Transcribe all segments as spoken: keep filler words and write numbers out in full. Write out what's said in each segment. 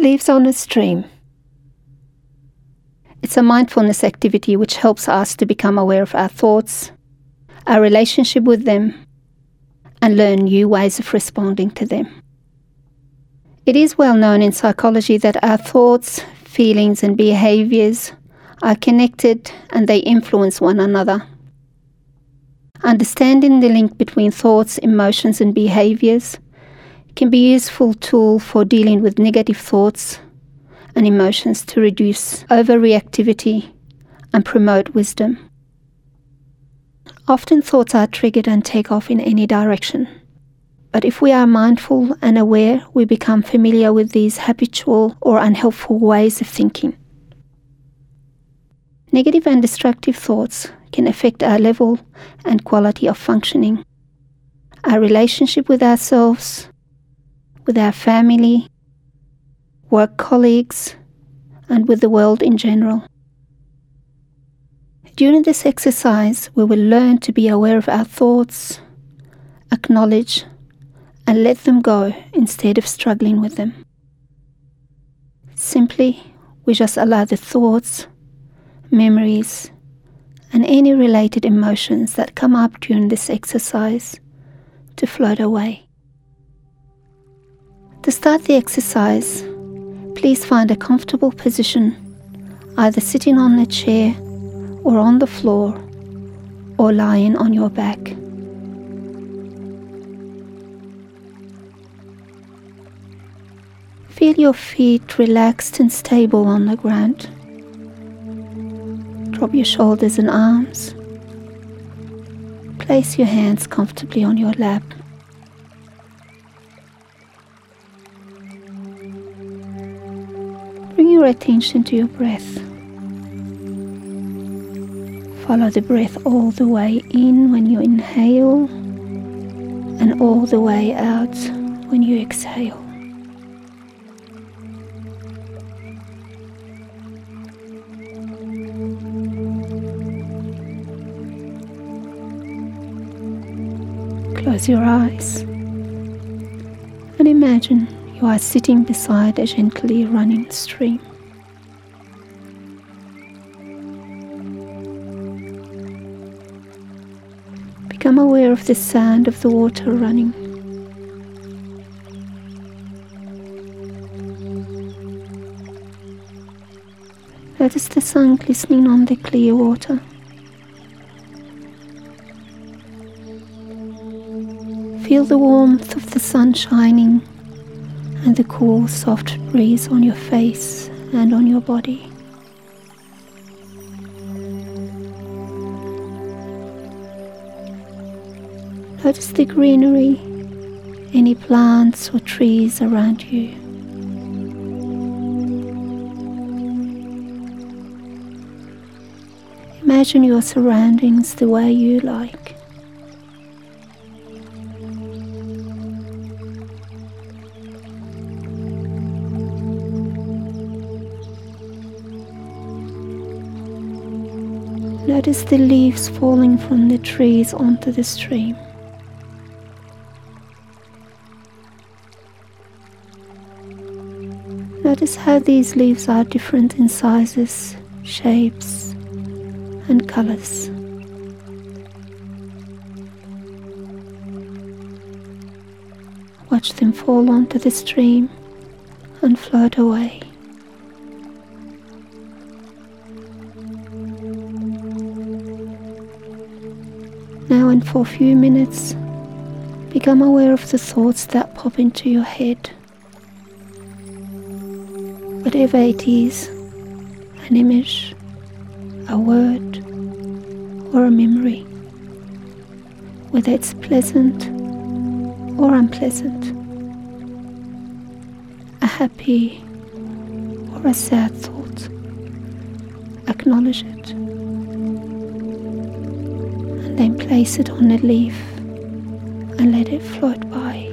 Leaves on a stream. It's a mindfulness activity which helps us to become aware of our thoughts, our relationship with them, and learn new ways of responding to them. It is well known in psychology that our thoughts, feelings, and behaviours are connected and they influence one another. Understanding the link between thoughts, emotions, and behaviours can be a useful tool for dealing with negative thoughts and emotions to reduce overreactivity and promote wisdom. Often thoughts are triggered and take off in any direction. But if we are mindful and aware, we become familiar with these habitual or unhelpful ways of thinking. Negative and destructive thoughts can affect our level and quality of functioning, our relationship with ourselves, with our family, work colleagues, and with the world in general. During this exercise, we will learn to be aware of our thoughts, acknowledge, and let them go instead of struggling with them. Simply, we just allow the thoughts, memories, and any related emotions that come up during this exercise to float away. To start the exercise, please find a comfortable position, either sitting on a chair or on the floor or lying on your back. Feel your feet relaxed and stable on the ground. Drop your shoulders and arms. Place your hands comfortably on your lap. Bring your attention to your breath. Follow the breath all the way in when you inhale and all the way out when you exhale. Close your eyes and imagine you are sitting beside a gently running stream. Become aware of the sound of the water running. Notice the sun glistening on the clear water. Feel the warmth of the sun shining and the cool, soft breeze on your face and on your body. Notice the greenery, any plants or trees around you. Imagine your surroundings the way you like. Notice the leaves falling from the trees onto the stream. Notice how these leaves are different in sizes, shapes, and colors. Watch them fall onto the stream and float away. Now and for a few minutes, become aware of the thoughts that pop into your head. Whatever it is, an image, a word, or a memory, whether it's pleasant or unpleasant, a happy or a sad thought, acknowledge it. Then place it on a leaf and let it float by.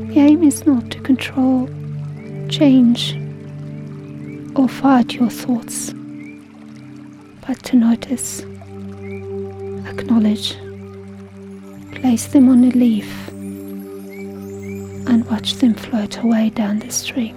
The aim is not to control, change, or fight your thoughts, but to notice, acknowledge, place them on a leaf, and watch them float away down the stream.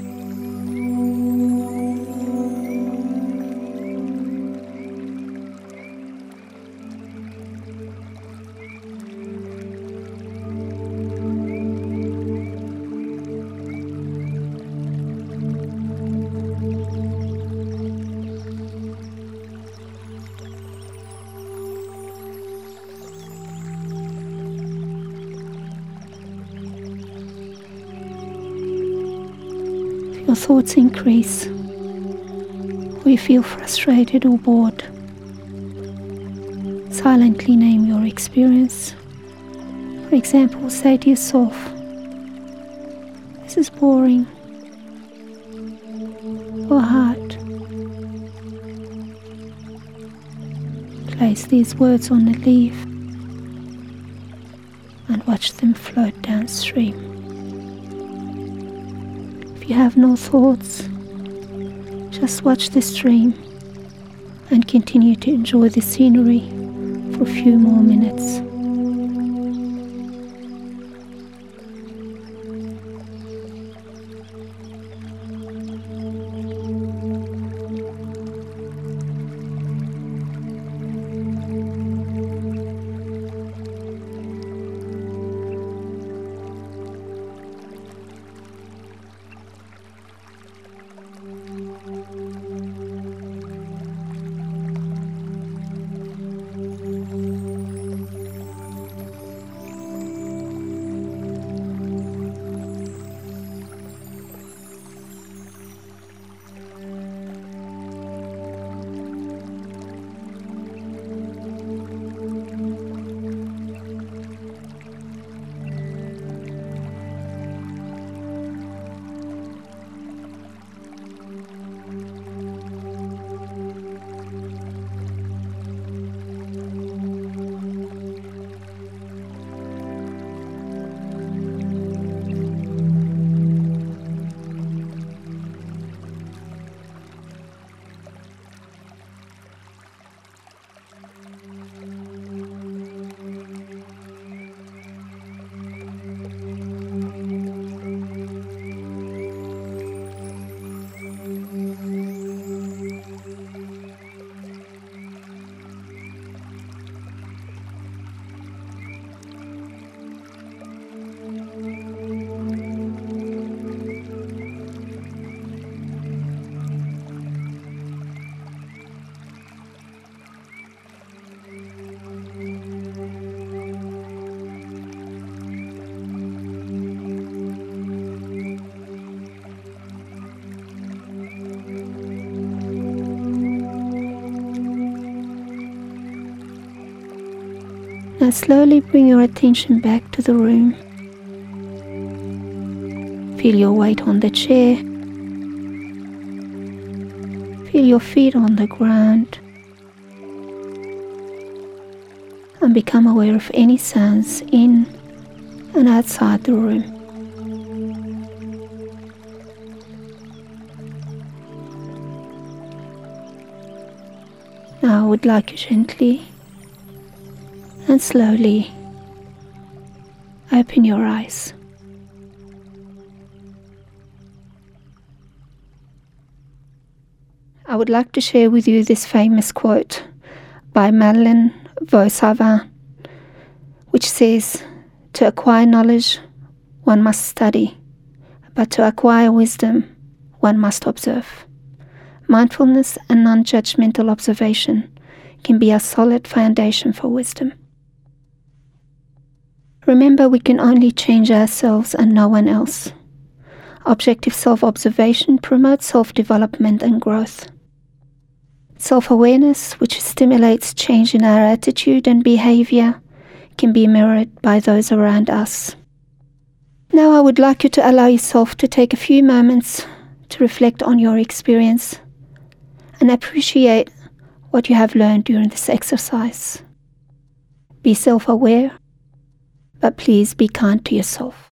Your thoughts increase, or you feel frustrated or bored. Silently name your experience. For example, say to yourself, "This is boring," or "hard." Place these words on a leaf and watch them float downstream. If you have no thoughts, just watch the stream and continue to enjoy the scenery for a few more minutes. Now slowly bring your attention back to the room. Feel your weight on the chair. Feel your feet on the ground. And become aware of any sounds in and outside the room. Now I would like you gently and slowly open your eyes. I would like to share with you this famous quote by Madeleine Vaux-Savant, which says, "To acquire knowledge, one must study, but to acquire wisdom, one must observe. Mindfulness and non-judgmental observation can be a solid foundation for wisdom." Remember, we can only change ourselves and no one else. Objective self-observation promotes self-development and growth. Self-awareness, which stimulates change in our attitude and behavior, can be mirrored by those around us. Now I would like you to allow yourself to take a few moments to reflect on your experience and appreciate what you have learned during this exercise. Be self-aware, but please be kind to yourself.